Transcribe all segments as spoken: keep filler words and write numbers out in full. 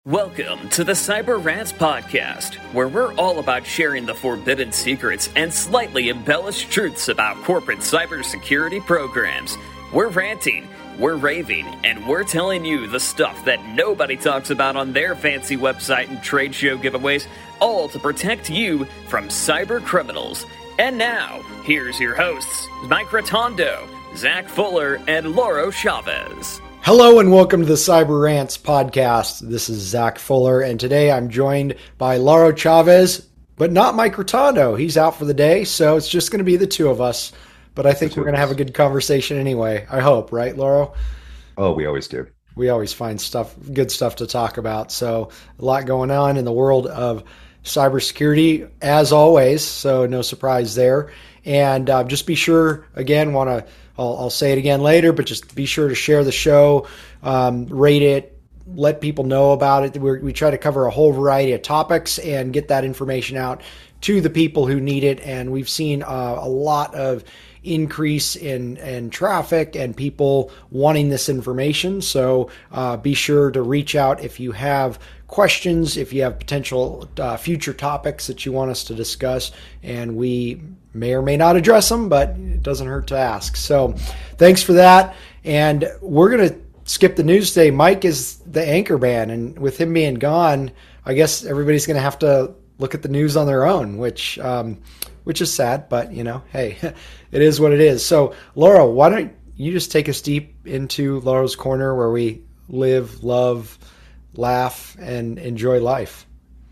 Welcome to the Cyber Rants Podcast, where we're all about sharing the forbidden secrets and slightly embellished truths about corporate cybersecurity programs. We're ranting, we're raving, and we're telling you the stuff that nobody talks about on their fancy website and trade show giveaways, all to protect you from cyber criminals. And now, here's your hosts, Mike Rotondo, Zach Fuller, and Lauro Chavez. Hello and welcome to the Cyber Rants Podcast. This is Zach Fuller, and today I'm joined by Lauro Chavez, but not Mike Rotondo. He's out for the day, so it's just going to be the two of us. But I think we're going to have a good conversation anyway. I hope, right, Lauro? Oh, we always do. We always find stuff, good stuff to talk about. So a lot going on in the world of cybersecurity, as always. So no surprise there. And uh, just be sure, again, want to I'll, I'll say it again later, but just be sure to share the show, um, rate it, let people know about it. We're, we try to cover a whole variety of topics and get that information out to the people who need it. And we've seen uh, a lot of increase in, in traffic and people wanting this information. So uh, be sure to reach out if you have questions, if you have potential uh, future topics that you want us to discuss, and we may or may not address them, but it doesn't hurt to ask. So thanks for that. And we're going to skip the news today. Mike is the anchor man, and with him being gone, I guess everybody's going to have to look at the news on their own, which um, which is sad, but you know, hey, it is what it is. So Laura, why don't you just take us deep into Laura's Corner, where we live, love, laugh, and enjoy life.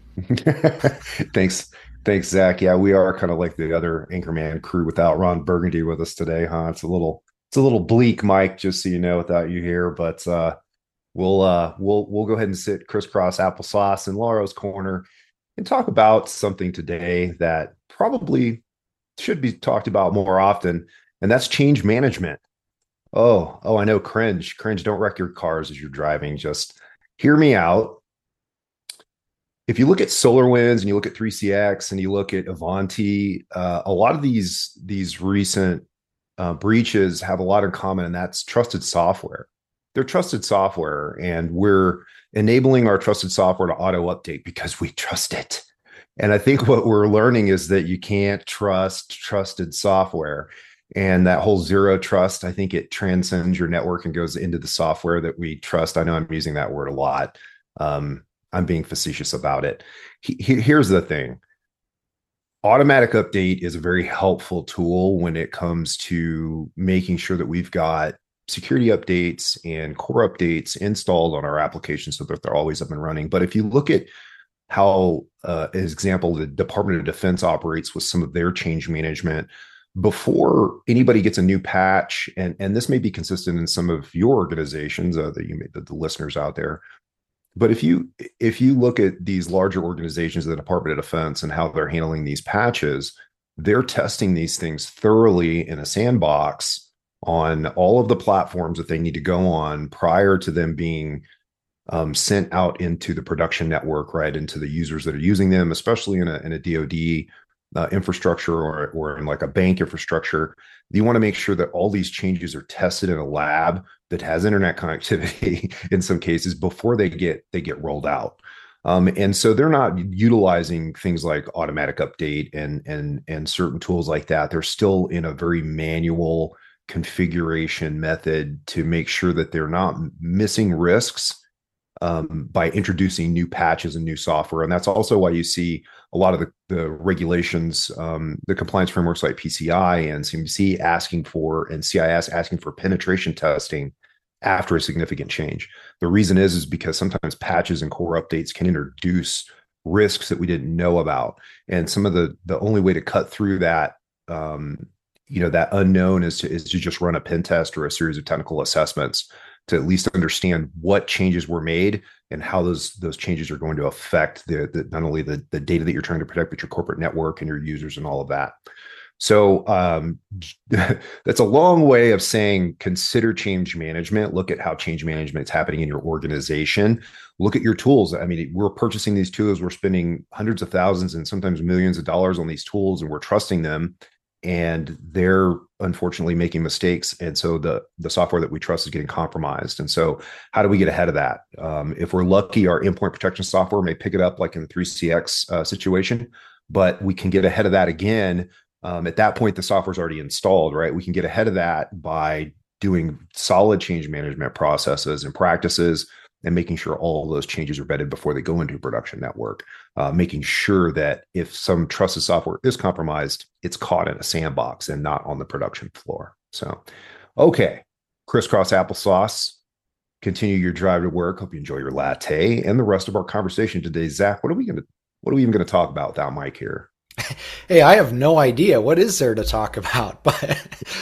Thanks. Thanks, Zach. Yeah, we are kind of like the other Anchorman crew without Ron Burgundy with us today, huh? It's a little, it's a little bleak, Mike, just so you know, without you here. But uh, we'll, uh, we'll, we'll go ahead and sit crisscross applesauce in Laura's Corner and talk about something today that probably should be talked about more often, and that's change management. Oh, oh, I know, cringe, cringe. Don't wreck your cars as you're driving. Just hear me out. If you look at SolarWinds and you look at three C X and you look at Ivanti, uh, a lot of these these recent uh, breaches have a lot in common, and that's trusted software. They're trusted software, and we're enabling our trusted software to auto update because we trust it. And I think what we're learning is that you can't trust trusted software, and that whole zero trust, I think it transcends your network and goes into the software that we trust. I know I'm using that word a lot. Um, I'm being facetious about it. He, here's the thing. Automatic update is a very helpful tool when it comes to making sure that we've got security updates and core updates installed on our applications so that they're always up and running. But if you look at how, uh, as example, the Department of Defense operates with some of their change management, before anybody gets a new patch, and, and this may be consistent in some of your organizations, uh, that you may, the, the listeners out there, but if you if you look at these larger organizations, the Department of Defense, and how they're handling these patches, they're testing these things thoroughly in a sandbox on all of the platforms that they need to go on prior to them being um, sent out into the production network, right, into the users that are using them, especially in a in a D O D uh, infrastructure or or in like a bank infrastructure. You want to make sure that all these changes are tested in a lab that has internet connectivity in some cases before they get they get rolled out. Um, and so they're not utilizing things like automatic update and and and certain tools like that. They're still in a very manual configuration method to make sure that they're not missing risks um, by introducing new patches and new software. And that's also why you see a lot of the, the regulations, um, the compliance frameworks like P C I and C M C C asking for, and C I S asking for penetration testing after a significant change. The reason is, is because sometimes patches and core updates can introduce risks that we didn't know about. And some of the, the only way to cut through that, um, you know, that unknown is to, is to just run a pen test or a series of technical assessments to at least understand what changes were made and how those those changes are going to affect the, the not only the, the data that you're trying to protect, but your corporate network and your users and all of that. So um, that's a long way of saying consider change management. Look at how change management is happening in your organization. Look at your tools. I mean, we're purchasing these tools. We're spending hundreds of thousands and sometimes millions of dollars on these tools, and we're trusting them. and they're unfortunately making mistakes. And so the, the software that we trust is getting compromised. And so how do we get ahead of that? Um, if we're lucky, our endpoint protection software may pick it up like in the three C X uh, situation, but we can get ahead of that again. Um, at that point, the software is already installed, right? We can get ahead of that by doing solid change management processes and practices, and making sure all of those changes are vetted before they go into a production network, uh, making sure that if some trusted software is compromised, it's caught in a sandbox and not on the production floor. So, okay, crisscross applesauce, continue your drive to work. Hope you enjoy your latte and the rest of our conversation today. Zach, what are we going to, what are we even going to talk about without Mike here? Hey, I have no idea. What is there to talk about? But,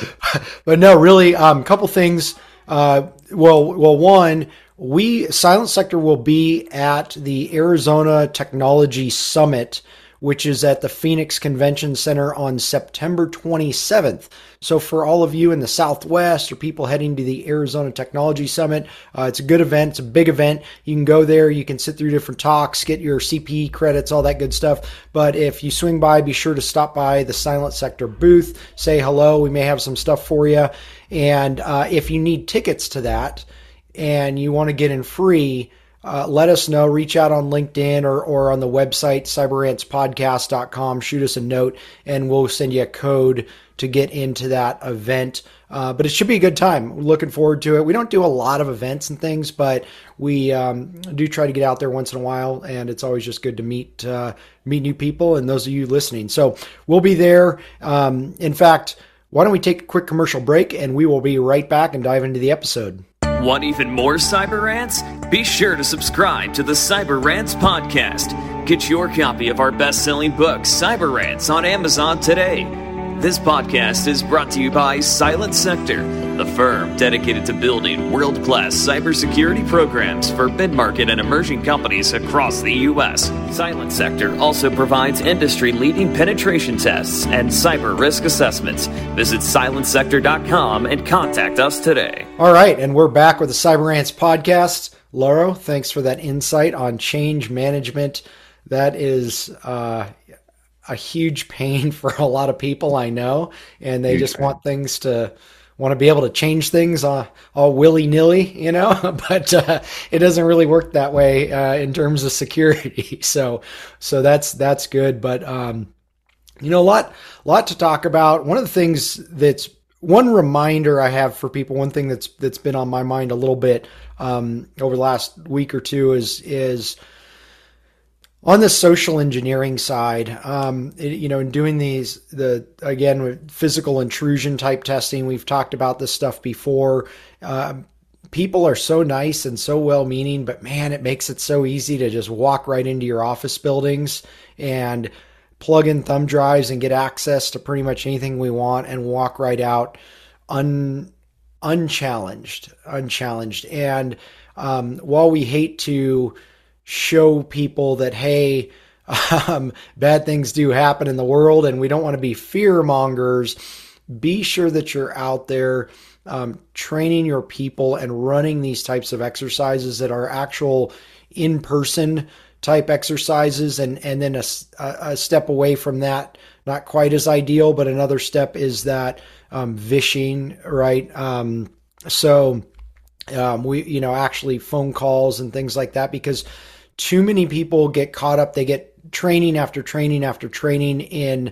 but no, really, a um, couple things. Uh, well, well, one, we, Silent Sector, will be at the Arizona Technology Summit, which is at the Phoenix Convention Center on September twenty-seventh. So for all of you in the Southwest or people heading to the Arizona Technology Summit, uh, it's a good event. It's a big event. You can go there. You can sit through different talks, get your C P E credits, all that good stuff. But if you swing by, be sure to stop by the Silent Sector booth, say hello. We may have some stuff for you. And uh, if you need tickets to that and you want to get in free, Uh, let us know. Reach out on LinkedIn or, or on the website, cyber rants podcast dot com. Shoot us a note and we'll send you a code to get into that event. Uh, but it should be a good time. We're looking forward to it. We don't do a lot of events and things, but we um, do try to get out there once in a while, and it's always just good to meet uh, meet new people and those of you listening. So we'll be there. Um, in fact, why don't we take a quick commercial break, and we will be right back and dive into the episode. Want even more Cyber Rants? Be sure to subscribe to the Cyber Rants podcast. Get your copy of our best-selling book, Cyber Rants, on Amazon today. This podcast is brought to you by Silent Sector, the firm dedicated to building world-class cybersecurity programs for mid-market and emerging companies across the U S. Silent Sector also provides industry-leading penetration tests and cyber risk assessments. Visit silent sector dot com and contact us today. All right, and we're back with the Cyber Rants podcast. Lauro, thanks for that insight on change management. That is uh, a huge pain for a lot of people, I know, and they huge just pain. want things to want to be able to change things all, all willy-nilly, you know, but uh, it doesn't really work that way uh, in terms of security. So, so that's that's good. But um, you know, a lot, lot to talk about. One of the things that's one reminder I have for people, one thing that's that's been on my mind a little bit um, over the last week or two is is. On the social engineering side, um, it, you know, in doing these, the again, with physical intrusion type testing, we've talked about this stuff before. Uh, people are so nice and so well-meaning, but man, it makes it so easy to just walk right into your office buildings and plug in thumb drives and get access to pretty much anything we want and walk right out un, unchallenged, unchallenged. And um, while we hate to show people that, hey, um, bad things do happen in the world and we don't want to be fear mongers, be sure that you're out there um, training your people and running these types of exercises that are actual in-person type exercises. And, and then a, a step away from that, not quite as ideal, but another step is that um, vishing, right? Um, so um, we, you know, actually phone calls and things like that, because too many people get caught up. They get training after training after training in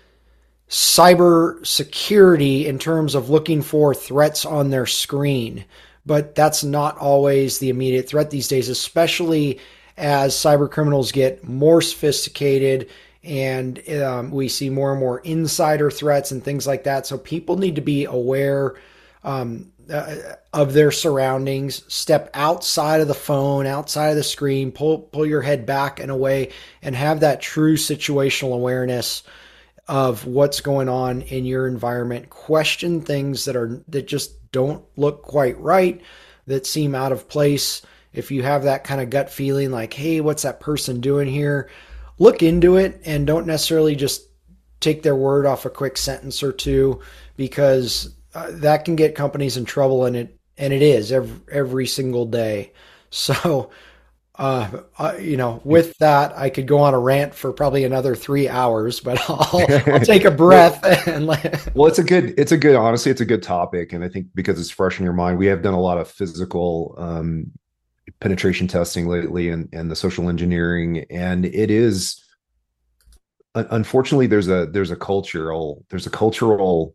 cyber security in terms of looking for threats on their screen. But that's not always the immediate threat these days, especially as cyber criminals get more sophisticated and um, we see more and more insider threats and things like that. So people need to be aware um, Uh, of their surroundings, step outside of the phone, outside of the screen, pull pull your head back and away, and have that true situational awareness of what's going on in your environment. Question things that are that just don't look quite right, that seem out of place. If you have that kind of gut feeling like, hey, what's that person doing here? Look into it and don't necessarily just take their word off a quick sentence or two, because Uh, that can get companies in trouble, and it and it is every, every single day. So Uh, uh, you know, with that, I could go on a rant for probably another three hours, but I'll I'll take a well, breath and let. well, it's a good, it's a good, honestly, it's a good topic. And I think because it's fresh in your mind, we have done a lot of physical um, penetration testing lately and, and the social engineering. And it is, unfortunately, there's a, there's a cultural, there's a cultural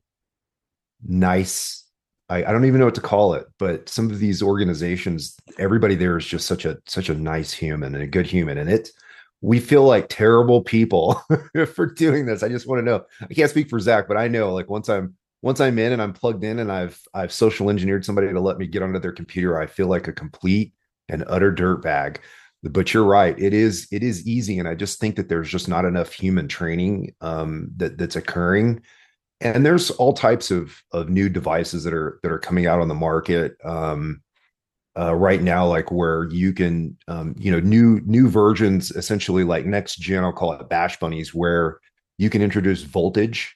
nice, I, I don't even know what to call it, but some of these organizations, everybody there is just such a such a nice human and a good human. And it we feel like terrible people for doing this. I just want to know. I can't speak for Zach, but I know like once I'm once I'm in and I'm plugged in and I've I've social engineered somebody to let me get onto their computer, I feel like a complete and utter dirtbag. But you're right. It is it is easy. And I just think that there's just not enough human training um, that that's occurring. And there's all types of of new devices that are that are coming out on the market um, uh, right now, like where you can, um, you know, new new versions, essentially like next gen. I'll call it bash bunnies, where you can introduce voltage.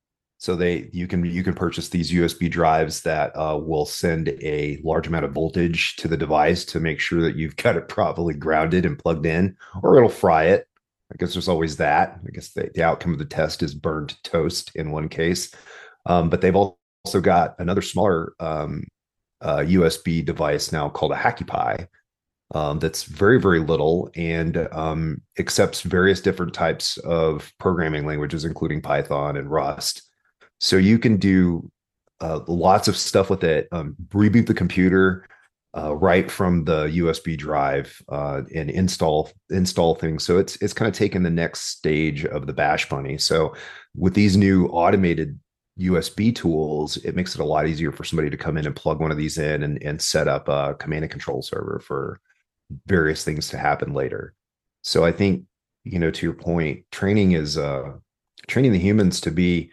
So they you can you can purchase these U S B drives that uh, will send a large amount of voltage to the device to make sure that you've got it properly grounded and plugged in, or it'll fry it. I guess there's always that. I guess the, the outcome of the test is burned toast in one case. Um, but they've also got another smaller um, uh, U S B device now called a HackiePi um, that's very, very little and um, accepts various different types of programming languages, including Python and Rust. So you can do uh, lots of stuff with it, um, reboot the computer, Uh, right from the U S B drive uh, and install install things. So it's it's kind of taken the next stage of the Bash Bunny. So with these new automated U S B tools, it makes it a lot easier for somebody to come in and plug one of these in and, and set up a command and control server for various things to happen later. So I think, you know, to your point, training is uh, training the humans to be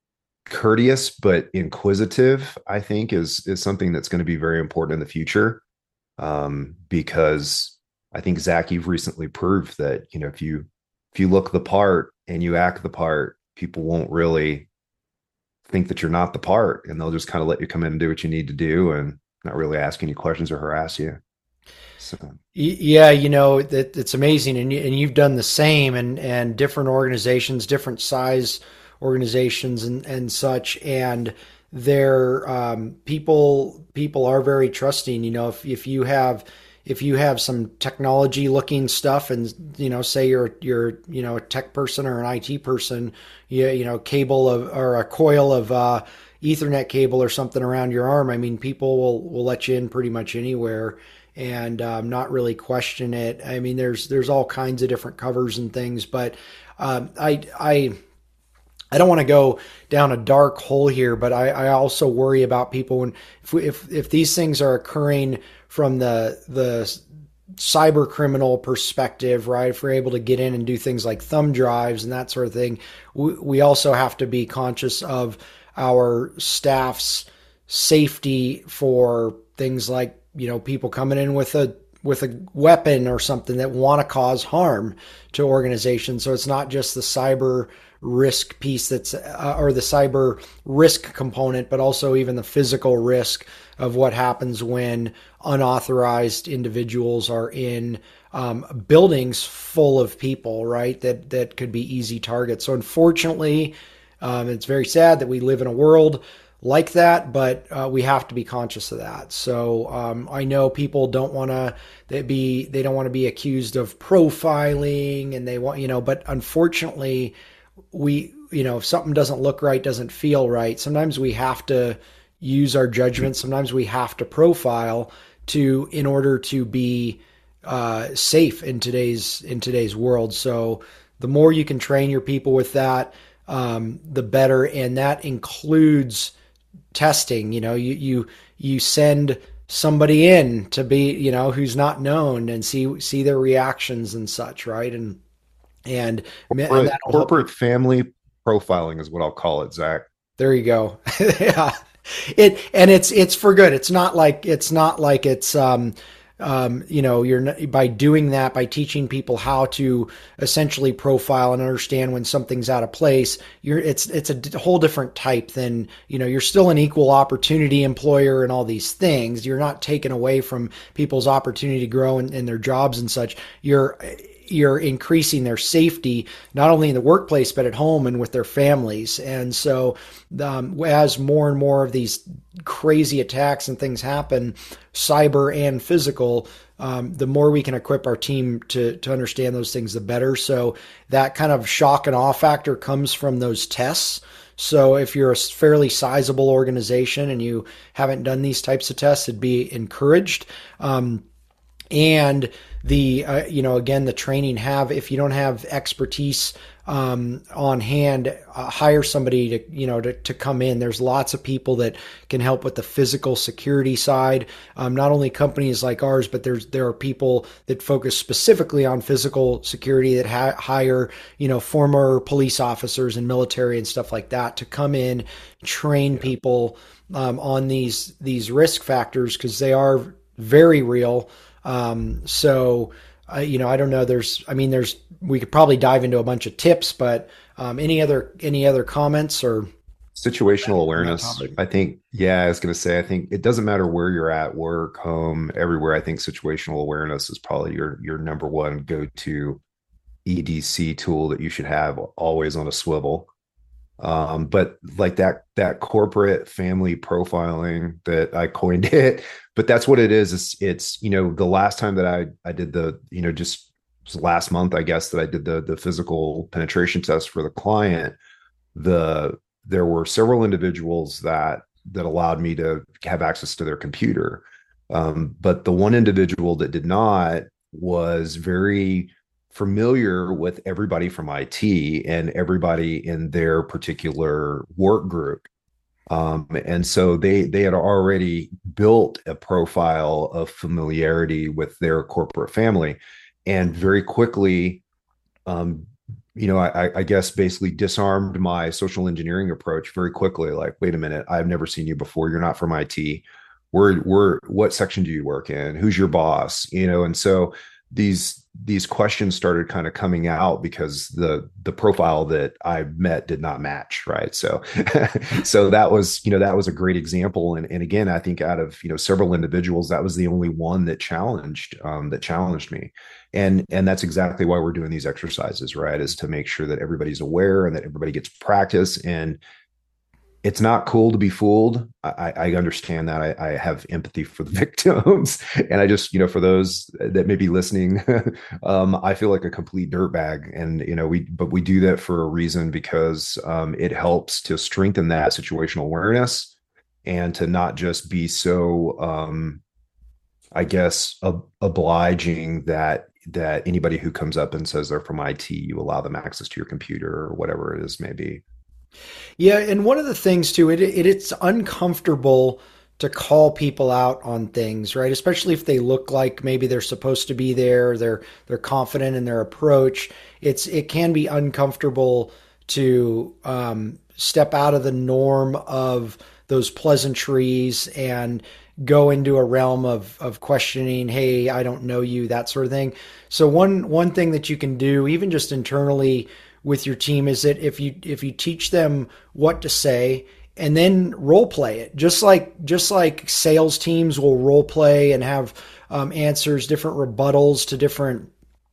courteous but inquisitive, I think is is something that's going to be very important in the future, um, because I think Zach, you've recently proved that, you know, if you if you look the part and you act the part, people won't really think that you're not the part, and they'll just kind of let you come in and do what you need to do and not really ask any questions or harass you. So Yeah, you know, that it's amazing, and you, and you've done the same, and and different organizations, different size organizations, and and such, and they're um, people people are very trusting. You know, if if you have if you have some technology looking stuff, and you know, say you're you're you know a tech person or an I T person, you you know, cable of or a coil of uh, Ethernet cable or something around your arm. I mean, people will will let you in pretty much anywhere and um, not really question it. I mean, there's there's all kinds of different covers and things, but um, I I I don't want to go down a dark hole here, but I, I also worry about people when if we, if if these things are occurring from the the cyber criminal perspective, right? If we're able to get in and do things like thumb drives and that sort of thing, we, we also have to be conscious of our staff's safety for things like, you know, people coming in with a with a weapon or something that want to cause harm to organizations. So it's not just the cyber risk piece that's uh, or the cyber risk component, but also even the physical risk of what happens when unauthorized individuals are in um, buildings full of people, right? That that could be easy targets. So unfortunately, um, it's very sad that we live in a world like that, but uh, we have to be conscious of that. So um, I know people don't want to they be they don't want to be accused of profiling, and they want, you know, but unfortunately, we, you know, if something doesn't look right, doesn't feel right, sometimes we have to use our judgment. Sometimes we have to profile to in order to be uh, safe in today's in today's world. So the more you can train your people with that, um, the better, and that includes testing. You know, you you you send somebody in to be, you know, who's not known, and see see their reactions and such, right? And and, corporate, and corporate family profiling is what I'll call it, Zach. There you go. Yeah, it and it's it's for good. It's not like it's not like it's um um, you know, you're by doing that, by teaching people how to essentially profile and understand when something's out of place, you're it's it's a whole different type than, you know, you're still an equal opportunity employer and all these things. You're not taking away from people's opportunity to grow in, in their jobs and such. You're you're increasing their safety, not only in the workplace, but at home and with their families. And so um, as more and more of these crazy attacks and things happen, cyber and physical, um, the more we can equip our team to, to understand those things, the better. So that kind of shock and awe factor comes from those tests. So if you're a fairly sizable organization and you haven't done these types of tests, it'd be encouraged. Um, and the, uh, you know, again, the training have, if you don't have expertise um, on hand, uh, hire somebody to, you know, to, to come in. There's lots of people that can help with the physical security side. Um, not only companies like ours, but there's, there are people that focus specifically on physical security that ha- hire, you know, former police officers and military and stuff like that to come in, train people um, on these, these risk factors, because they are very real. Um, so, uh, you know, I don't know, there's, I mean, there's, we could probably dive into a bunch of tips, but, um, any other, any other comments or situational awareness? I think, yeah, I was going to say, I think it doesn't matter where you're at, work, home, everywhere. I think situational awareness is probably your, your number one go-to E D C tool that you should have always on a swivel. Um, but like that, that corporate family profiling that I coined it, but that's what it is. It's, it's, you know, the last time that I, I did the, you know, just last month, I guess, that I did the, the physical penetration test for the client, the, there were several individuals that, that allowed me to have access to their computer. Um, but the one individual that did not was very familiar with everybody from I T and everybody in their particular work group. Um, and so they they had already built a profile of familiarity with their corporate family, and very quickly, um, you know, I, I guess basically disarmed my social engineering approach very quickly. Like, wait a minute, I've never seen you before. You're not from I T. We're we're what section do you work in? Who's your boss? You know, and so these these questions started kind of coming out because the the profile that I met did not match, right? So so that was, you know, that was a great example. And and again, I think out of, you know, several individuals, that was the only one that challenged um, that challenged me. And and that's exactly why we're doing these exercises, right? Is to make sure that everybody's aware and that everybody gets practice. And it's not cool to be fooled. I, I understand that. I, I have empathy for the victims. And I just, you know, for those that may be listening, um, I feel like a complete dirtbag. And, you know, we, but we do that for a reason, because um, it helps to strengthen that situational awareness and to not just be so, um, I guess, ob- obliging that, that anybody who comes up and says they're from I T, you allow them access to your computer or whatever it is, maybe. Yeah, and one of the things too, it, it it's uncomfortable to call people out on things, right? Especially if they look like maybe they're supposed to be there, they're they're confident in their approach. It's it can be uncomfortable to um, step out of the norm of those pleasantries and go into a realm of of questioning, hey, I don't know you, that sort of thing. So one one thing that you can do, even just internally with your team, is that if you if you teach them what to say and then role play it, just like just like sales teams will role play and have um, answers, different rebuttals to different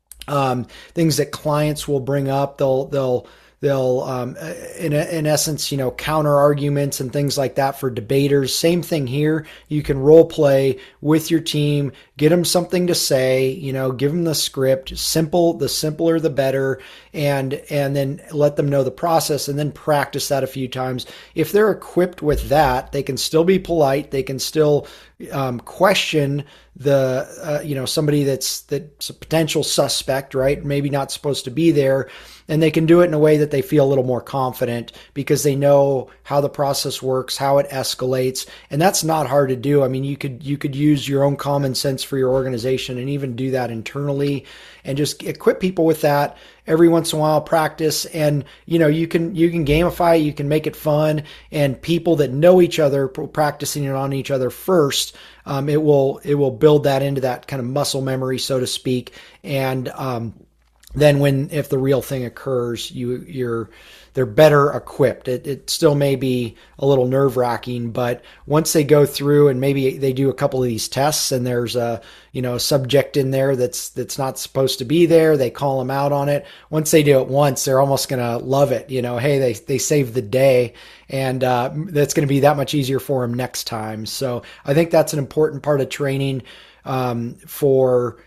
um, things that clients will bring up. They'll they'll they'll um, in in essence, you know, counter arguments and things like that for debaters. Same thing here. You can role play with your team, get them something to say, you know, give them the script. Simple, the simpler the better, and and then let them know the process, and then practice that a few times. If they're equipped with that, they can still be polite. They can still um, question the uh, you know, somebody that's that's a potential suspect, right? Maybe not supposed to be there. And they can do it in a way that they feel a little more confident because they know how the process works, how it escalates. And that's not hard to do. I mean, you could you could use your own common sense for your organization and even do that internally and just equip people with that. Every once in a while, practice, and you know, you can you can gamify, you can make it fun, and people that know each other practicing it on each other first um, it will it will build that into that kind of muscle memory, so to speak. And um, then when if the real thing occurs, you you're they're better equipped. It, it still may be a little nerve wracking, but once they go through and maybe they do a couple of these tests and there's a, you know, a subject in there that's, that's not supposed to be there, they call them out on it. Once they do it once, they're almost going to love it. You know, hey, they, they saved the day, and uh, that's going to be that much easier for them next time. So I think that's an important part of training um, for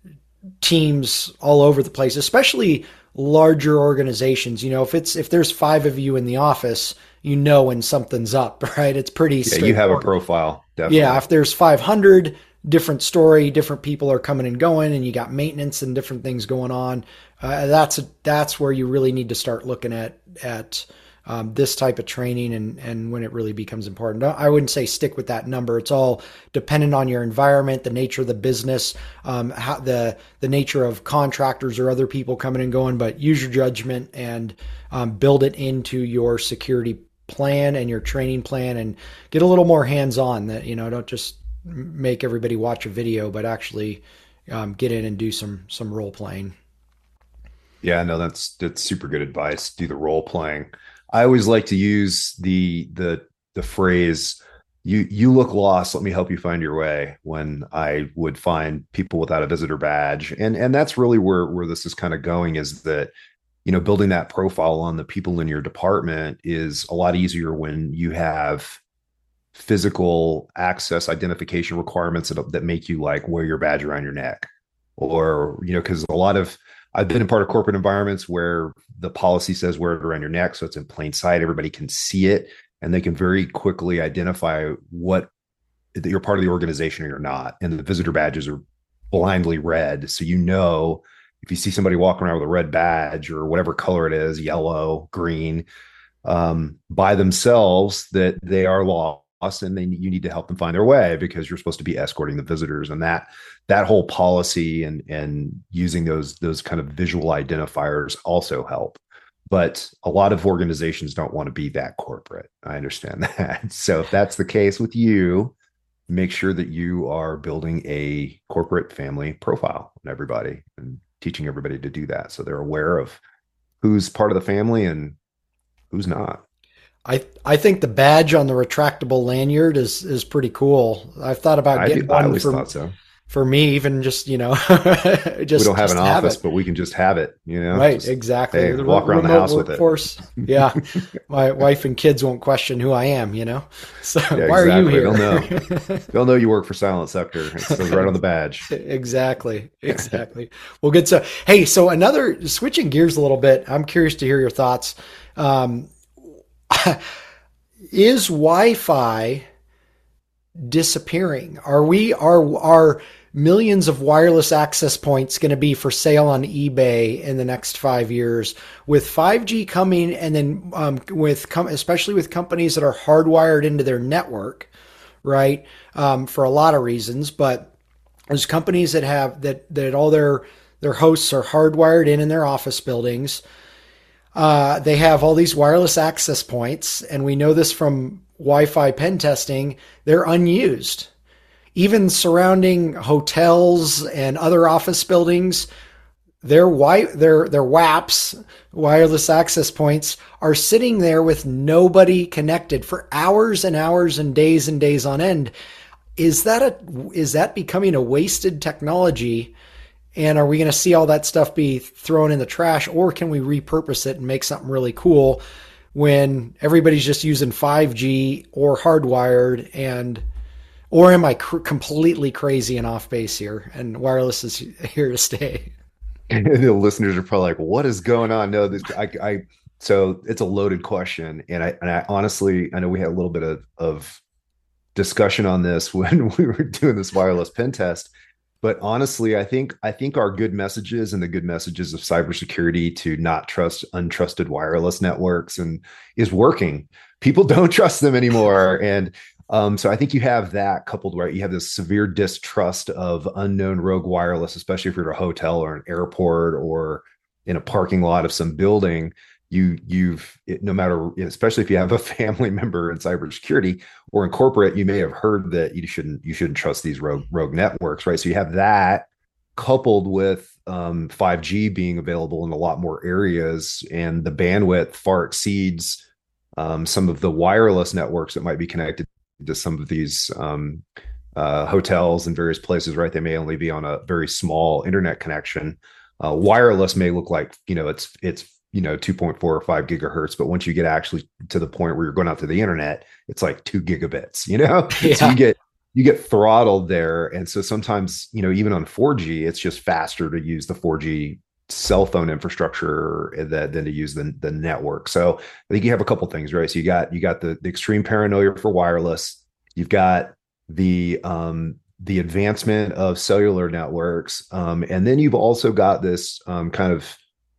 teams all over the place, especially larger organizations. You know, if it's if there's five of you in the office, you know when something's up, right? It's pretty yeah, you have a profile, definitely. Yeah, if there's five hundred, different story, different people are coming and going, and you got maintenance and different things going on. Uh, that's a, that's where you really need to start looking at at um, this type of training and and when it really becomes important. I wouldn't say stick with that number. It's all dependent on your environment, the nature of the business, um, how the the nature of contractors or other people coming and going. But use your judgment and um, build it into your security plan and your training plan, and get a little more hands-on. That, you know, don't just make everybody watch a video, but actually um, get in and do some some role playing. Yeah, no, that's that's super good advice. Do the role playing. I always like to use the the the phrase, you you look lost, let me help you find your way, when I would find people without a visitor badge. And and that's really where where this is kind of going, is that, you know, building that profile on the people in your department is a lot easier when you have physical access identification requirements that, that make you like wear your badge around your neck. Or, you know, because a lot of I've been in part of corporate environments where the policy says wear it around your neck, so it's in plain sight. Everybody can see it, and they can very quickly identify what that you're part of the organization or you're not. And the visitor badges are blindly red, so you know if you see somebody walking around with a red badge or whatever color it is, yellow, green, um, by themselves, that they are lost, and then you need to help them find their way, because you're supposed to be escorting the visitors. And that that whole policy and and using those those kind of visual identifiers also help. But a lot of organizations don't want to be that corporate. I understand that. So if that's the case with you, make sure that you are building a corporate family profile on everybody and teaching everybody to do that, so they're aware of who's part of the family and who's not. I I think the badge on the retractable lanyard is is pretty cool. I've thought about getting I, I one always for, thought so. for me, even just, you know, just we don't have just an have office, it. but we can just have it, you know? Right, just, exactly. hey, the walk around the house workforce. with it. Yeah. My wife and kids won't question who I am, you know? So yeah, why exactly. are you here? They'll know. They'll know you work for Silent Sector. It says right on the badge. Exactly. Exactly. Well, good. So, hey, so another, switching gears a little bit, I'm curious to hear your thoughts. Um, is Wi-Fi disappearing? Are we, are, are millions of wireless access points going to be for sale on eBay in the next five years with five G coming? And then um, with, com- especially with companies that are hardwired into their network, right? Um, for a lot of reasons, but there's companies that have that, that all their, their hosts are hardwired in in their office buildings. Uh, they have all these wireless access points, and we know this from Wi-Fi pen testing, they're unused. Even surrounding hotels and other office buildings, their wi- their their W A Ps, wireless access points, are sitting there with nobody connected for hours and hours and days and days on end. Is that a is that becoming a wasted technology? And are we going to see all that stuff be thrown in the trash, or can we repurpose it and make something really cool when everybody's just using five G or hardwired? And or am I cr- completely crazy and off base here, and wireless is here to stay? And the listeners are probably like, "What is going on?" No, this, I, I. So it's a loaded question, and I, and I honestly, I know we had a little bit of, of discussion on this when we were doing this wireless pen test. But honestly, I think I think our good messages and the good messages of cybersecurity to not trust untrusted wireless networks and is working. People don't trust them anymore, and um, so I think you have that coupled where you have this severe distrust of unknown rogue wireless, especially if you're at a hotel or an airport or in a parking lot of some building. you you've it, no matter, especially if you have a family member in cybersecurity or in corporate, you may have heard that you shouldn't you shouldn't trust these rogue rogue networks, right? So you have that coupled with um, five G being available in a lot more areas, and the bandwidth far exceeds um, some of the wireless networks that might be connected to some of these um, uh, hotels and various places, right? They may only be on a very small internet connection. Uh, wireless may look like, you know, it's it's you know two point four or five gigahertz, but once you get actually to the point where you're going out to the internet, it's like two gigabits, you know. Yeah. So you get you get throttled there, and so sometimes, you know, even on four G, it's just faster to use the four G cell phone infrastructure that, than to use the, the network. So I think you have a couple things, right? So you got you got the, the extreme paranoia for wireless. You've got the um, the advancement of cellular networks, um, and then you've also got this um, kind of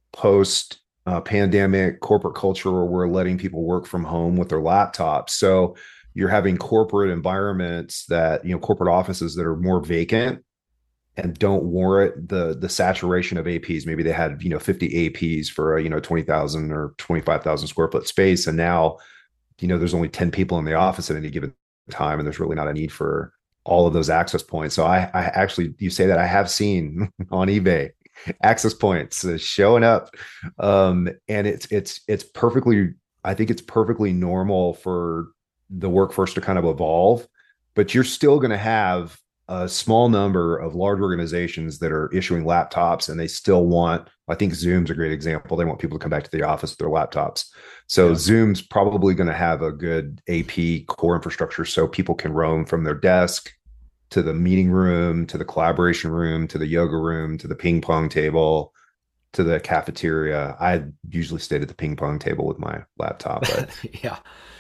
post uh, pandemic corporate culture where we're letting people work from home with their laptops. So you're having corporate environments that, you know, corporate offices that are more vacant and don't warrant the the saturation of A Ps. Maybe they had, you know, fifty A Ps for a, you know, twenty thousand or twenty-five thousand square foot space, and now, you know, there's only ten people in the office at any given time, and there's really not a need for all of those access points. So I, I actually, you say that, I have seen on eBay access points uh, showing up, um, and it's it's it's perfectly. I think it's perfectly normal for the workforce to kind of evolve, but you're still going to have a small number of large organizations that are issuing laptops, and they still want, I think Zoom's a great example. They want people to come back to the office with their laptops. So yeah. Zoom's probably going to have a good A P core infrastructure so people can roam from their desk to the meeting room, to the collaboration room, to the yoga room, to the ping pong table, to the cafeteria. I usually stayed at the ping pong table with my laptop. But yeah.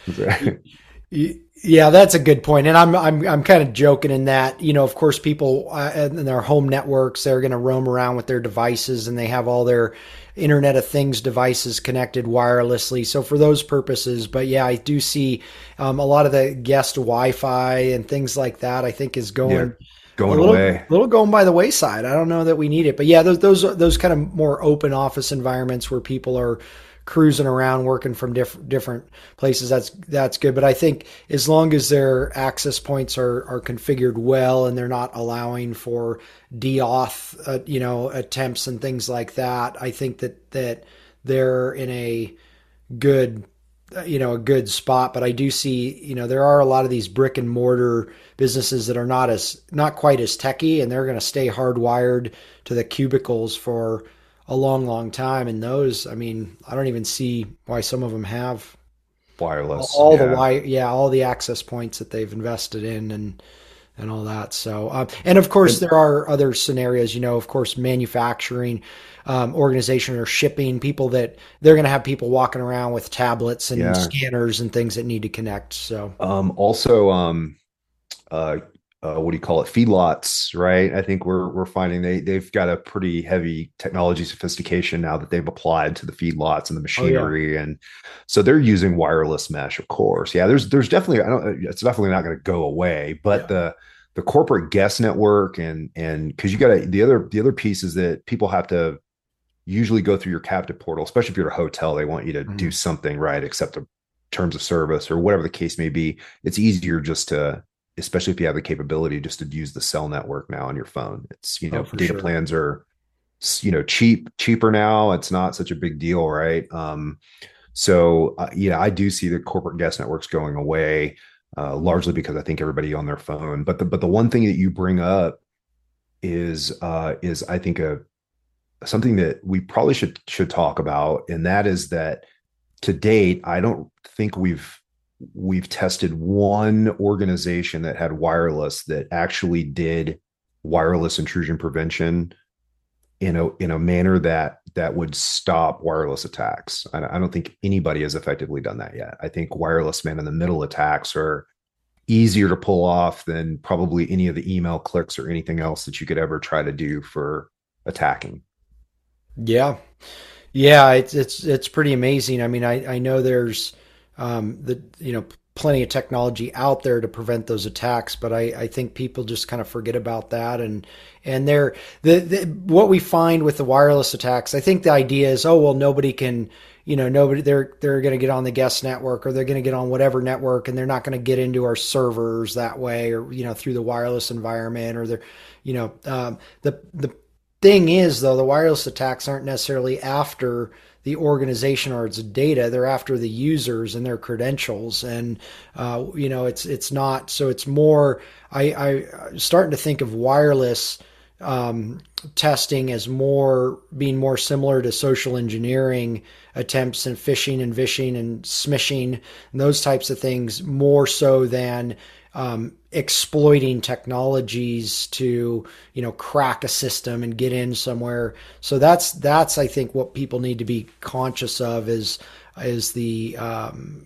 Yeah, that's a good point. And I'm I'm I'm kind of joking in that, you know, of course, people uh, in their home networks, they're going to roam around with their devices, and they have all their Internet of Things devices connected wirelessly. So for those purposes, but yeah, I do see um, a lot of the guest Wi-Fi and things like that, I think is going yeah, going a little, away, a little going by the wayside. I don't know that we need it, but yeah, those those those kind of more open office environments where people are cruising around working from different different places, that's that's good. But I think as long as their access points are are configured well, and they're not allowing for DAuth uh, you know attempts and things like that, I think that that they're in a good you know a good spot. But I do see, you know there are a lot of these brick and mortar businesses that are not as not quite as techy, and they're going to stay hardwired to the cubicles for a long, long time. And those, I mean, I don't even see why some of them have wireless, all yeah. the wire, yeah, all the access points that they've invested in, and and all that. So, um, and of course, there are other scenarios. You know, of course, manufacturing um, organization or shipping, people that they're going to have people walking around with tablets and yeah. scanners and things that need to connect. So, um, also, um, uh, Uh, what do you call it? Feedlots, right? I think we're we're finding they they've got a pretty heavy technology sophistication now that they've applied to the feedlots and the machinery, oh, yeah. and so they're using wireless mesh, of course. Yeah, there's there's definitely I don't it's definitely not going to go away, but yeah. the the corporate guest network and and because you got to the other the other piece is that people have to usually go through your captive portal, especially if you're a hotel. They want you to mm-hmm. do something, right, accept the terms of service or whatever the case may be. It's easier just to, especially if you have the capability just to use the cell network now on your phone. It's, you know, oh, data sure. plans are, you know, cheap, cheaper now. It's not such a big deal. Right. Um, so, uh, yeah, I do see the corporate guest networks going away, uh, largely because I think everybody on their phone, but the, but the one thing that you bring up is, uh, is I think a, something that we probably should, should talk about. And that is that to date, I don't think we've, we've tested one organization that had wireless that actually did wireless intrusion prevention in a in a manner that that would stop wireless attacks. I, I don't think anybody has effectively done that yet. I think wireless man in the middle attacks are easier to pull off than probably any of the email clicks or anything else that you could ever try to do for attacking. Yeah. Yeah, it's it's it's pretty amazing. I mean, I I know there's Um, the, you know, plenty of technology out there to prevent those attacks, but I, I think people just kind of forget about that. And and they're the, the what we find with the wireless attacks. I think the idea is, oh well, nobody can, you know, nobody they're they're going to get on the guest network, or they're going to get on whatever network, and they're not going to get into our servers that way, or you know, through the wireless environment, or they're, you know, um, the the thing is though, the wireless attacks aren't necessarily after the organization or its data. They're after the users and their credentials. And, uh, you know, it's, it's not, so it's more, I, I I'm starting to think of wireless, um, testing as more being more similar to social engineering attempts and phishing and vishing and smishing and those types of things, more so than, um, exploiting technologies to, you know, crack a system and get in somewhere. So that's, that's, I think what people need to be conscious of is, is the, um,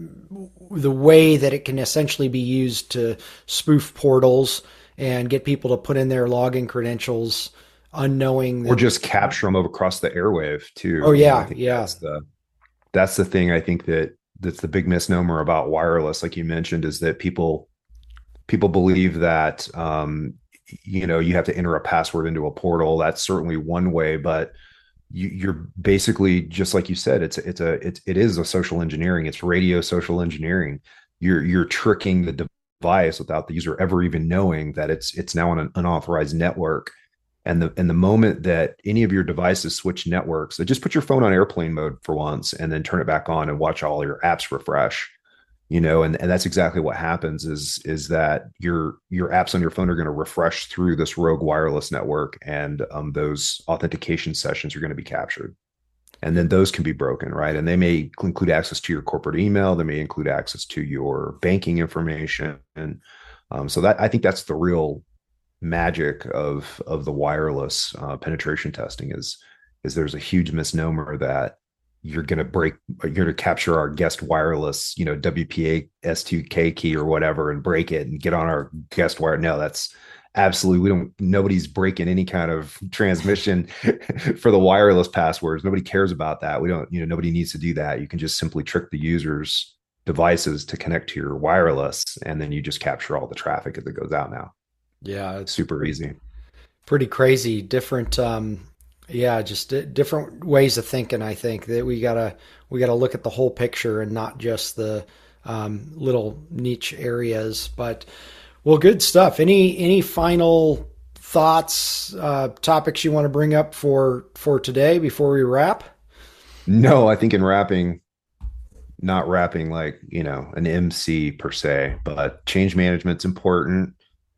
the way that it can essentially be used to spoof portals and get people to put in their login credentials unknowing that, or just capture them over across the airwave too. Oh yeah. Yeah. That's the, that's the thing I think that that's the big misnomer about wireless. Like you mentioned, is that people, people believe that, um, you know, you have to enter a password into a portal. That's certainly one way, but you, you're basically, just like you said, it's, it's a, it's, it is a social engineering. It's radio social engineering. You're, you're tricking the device without the user ever even knowing that it's, it's now on an unauthorized network. And the, and the moment that any of your devices switch networks, so just put your phone on airplane mode for once and then turn it back on and watch all your apps refresh. You know, and, and that's exactly what happens is, is that your, your apps on your phone are going to refresh through this rogue wireless network, and um, those authentication sessions are going to be captured. And then those can be broken, right? And they may include access to your corporate email. They may include access to your banking information. And um, so that, I think that's the real magic of, of the wireless uh, penetration testing is, is there's a huge misnomer that you're going to break, you're going to capture our guest wireless, you know, W P A S two K key or whatever and break it and get on our guest wire. No, that's absolutely, we don't, nobody's breaking any kind of transmission for the wireless passwords. Nobody cares about that. We don't, you know, nobody needs to do that. You can just simply trick the user's devices to connect to your wireless, and then you just capture all the traffic as it goes out now. Yeah. It's super easy. Pretty crazy. Different, um, yeah, just d- different ways of thinking. I think that we gotta we gotta look at the whole picture and not just the um, little niche areas. But well, good stuff. Any any final thoughts, uh, topics you want to bring up for for today before we wrap? No, I think in wrapping, not wrapping like, you know, an M C per se, but change management's important,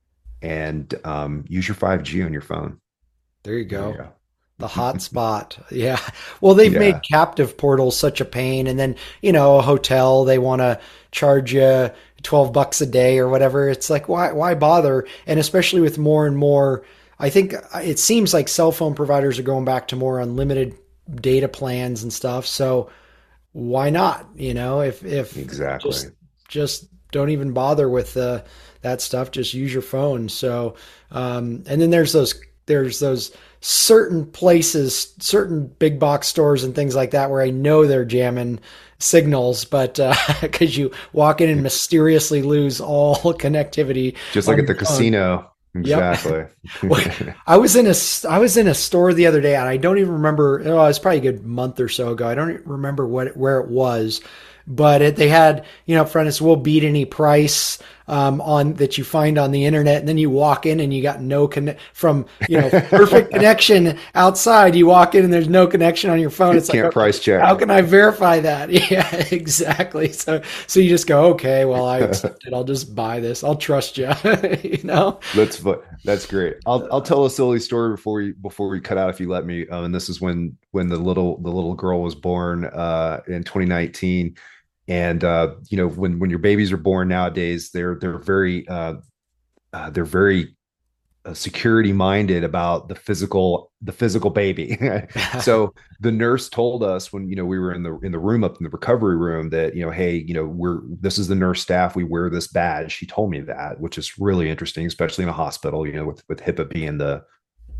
and um, use your five G on your phone. There you go. There you go. The hotspot. Yeah. Well, they've yeah. made captive portals such a pain. And then, you know, a hotel, they want to charge you twelve bucks a day or whatever. It's like, why, why bother? And especially with more and more, I think it seems like cell phone providers are going back to more unlimited data plans and stuff. So why not? You know, if, if exactly just, just don't even bother with uh, that stuff, just use your phone. So, um, and then there's those, there's those certain places, certain big box stores and things like that, where I know they're jamming signals, but uh, because you walk in and mysteriously lose all connectivity, just like at the phone. Casino. Exactly. Yep. I was in a I was in a store the other day, and I don't even remember. Oh, it was probably a good month or so ago. I don't remember what where it was, but it, they had, you know, up front, it's, we'll beat any price um, on that you find on the internet. And then you walk in and you got no connect from, you know, perfect connection outside. You walk in and there's no connection on your phone. It's can't like, price check. How can I verify that? Yeah, exactly. So, so you just go, okay, well, I accept it. I'll just buy this. I'll trust you. You know, that's that's great. I'll I'll tell a silly story before we before we cut out, if you let me. Um, and this is when when the little the little girl was born uh, in twenty nineteen. And, uh, you know, when, when your babies are born nowadays, they're, they're very, uh, uh, they're very uh, security minded about the physical, the physical baby. So the nurse told us when, you know, we were in the, in the room up in the recovery room that, you know, hey, you know, we're, this is the nurse staff. We wear this badge. She told me that, which is really interesting, especially in a hospital, you know, with, with HIPAA being the,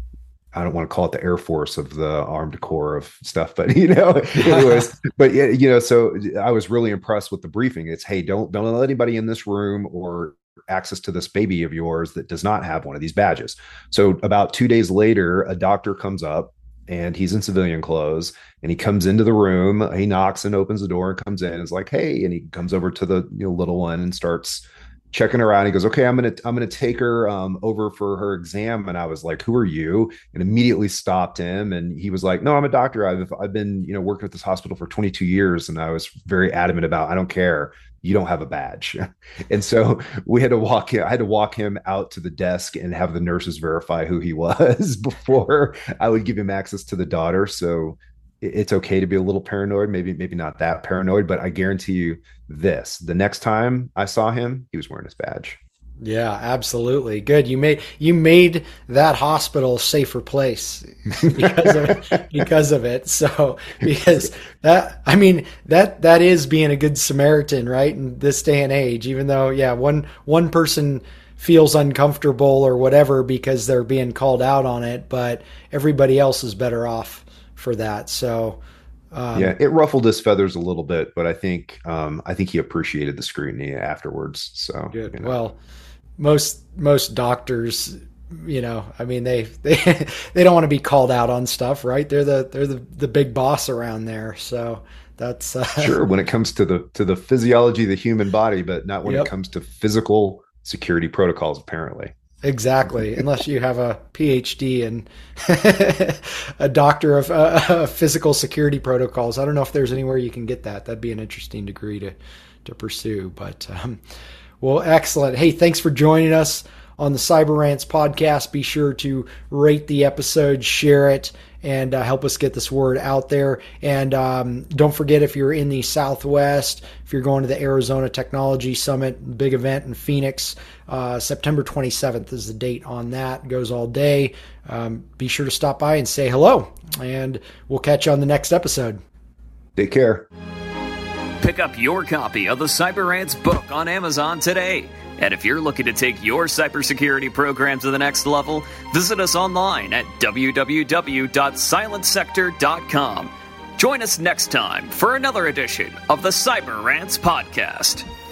I don't want to call it the Air Force of the armed corps of stuff, but you know, anyways, but yeah, you know, so I was really impressed with the briefing. It's, hey, don't don't let anybody in this room or access to this baby of yours that does not have one of these badges. So about two days later, a doctor comes up and he's in civilian clothes and he comes into the room. He knocks and opens the door and comes in. It's like, hey, and he comes over to the you know, little one and starts checking her out. He goes, okay, I'm going to, I'm going to take her um, over for her exam. And I was like, who are you? And immediately stopped him. And he was like, no, I'm a doctor. I've, I've been, you know, working at this hospital for twenty-two years. And I was very adamant about, I don't care. You don't have a badge. And so we had to walk him, I had to walk him out to the desk and have the nurses verify who he was before I would give him access to the daughter. So it's okay to be a little paranoid, maybe, maybe not that paranoid, but I guarantee you this, the next time I saw him, he was wearing his badge. Yeah, absolutely. Good. You made, you made that hospital a safer place because of it, because of it. So, because that, I mean, that, that is being a good Samaritan, right? In this day and age, even though, yeah, one, one person feels uncomfortable or whatever because they're being called out on it, but everybody else is better off for that. So, um, yeah, it ruffled his feathers a little bit, but I think, um, I think he appreciated the scrutiny afterwards. So good. You know. Well, most, most doctors, you know, I mean, they, they, they don't want to be called out on stuff, right? They're the, they're the, the big boss around there. So that's uh, sure when it comes to the, to the physiology of the human body, but not when yep. it comes to physical security protocols, apparently. Exactly. Unless you have a P H D and a doctor of uh, physical security protocols. I don't know if there's anywhere you can get that. That'd be an interesting degree to, to pursue, but, um, well, excellent. Hey, thanks for joining us on the Cyber Rants podcast. Be sure to rate the episode, share it, and uh, help us get this word out there. And um, don't forget, if you're in the Southwest, if you're going to the Arizona Technology Summit, big event in Phoenix, uh, September twenty-seventh is the date on that. It goes all day. Um, be sure to stop by and say hello, and we'll catch you on the next episode. Take care. Pick up your copy of the Cyber Rants book on Amazon today. And if you're looking to take your cybersecurity program to the next level, visit us online at w w w dot silent sector dot com. Join us next time for another edition of the Cyber Rants podcast.